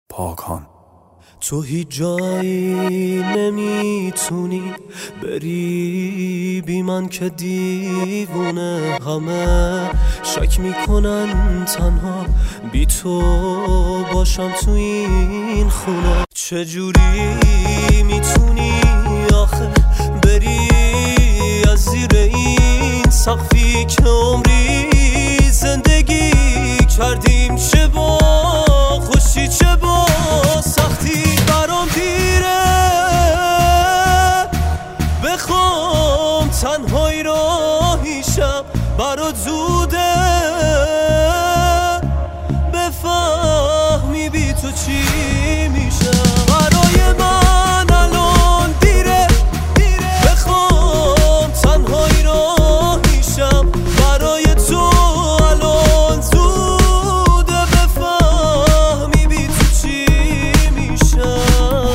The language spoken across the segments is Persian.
پاکان. تو هیچ جایی نمیتونی بری بی من که دیوونه، همه شک میکنن تنها بی تو باشم تو این خونه. چجوری میتونی آخه بری از زیر این سقفی که عمری زندگی کردیم، چه با خوشی چه با سختی برام دیره، بخوام تنهایی راهیشم برات زوده، بفهمی بی تو چی میشم. برای من الان دیره، بخوام تنهایی راهیشم، برای تو الان زوده، بفهمی بی تو چی میشم.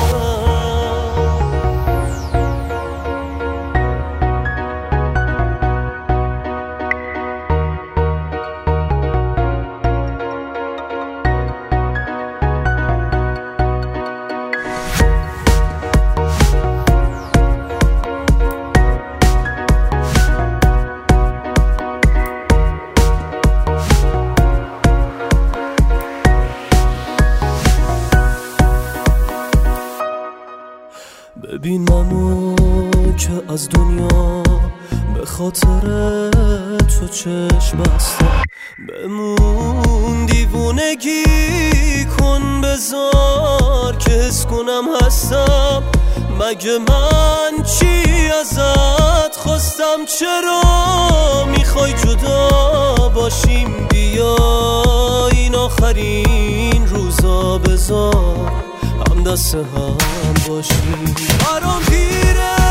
ببین منو که از دنیا به خاطر تو چشم بستم، بمون دیوونگی کن، بذار که حس کنم هستم. مگه من چی ازت خواستم؟ چرا میخوای جدا باشیم؟ بیا این آخرین روزا بذار هم دست هم باشیم. برام دیره،